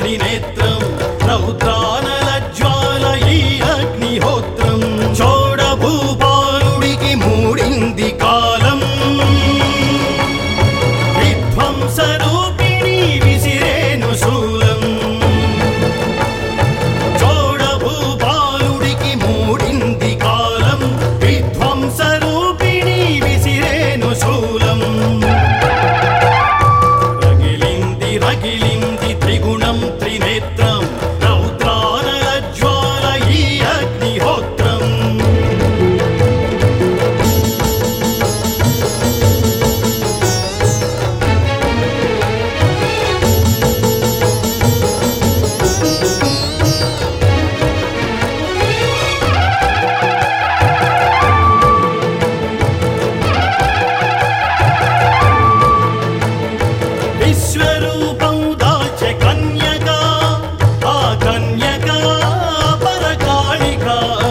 త్రినేత్రం రౌద్రానల జ్వాల ఈ అగ్నిహోత్రం చోడభూపాలుడికి మూడింది కాలం విధ్వంసరూపిణి విసిరేను శూలం చోడభూపాలుడికి మూడింది కాలం విధ్వంసరూపిణి విసిరేను శూలం రగిలింది త్రిగుణం త్రినేత్రం రౌద్రానల జ్వాల ఈ అగ్నిహోత్రం విశ్వరూపం దాల్చె కన్యక ఆ కన్యక పరకాళిక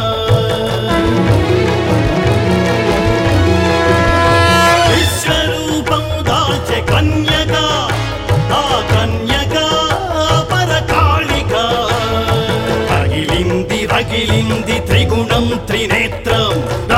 విశ్వరూపం దాల్చె కన్యక ఆ కన్యక పరకాళిక రగిలింది త్రిగుణం త్రినేత్రం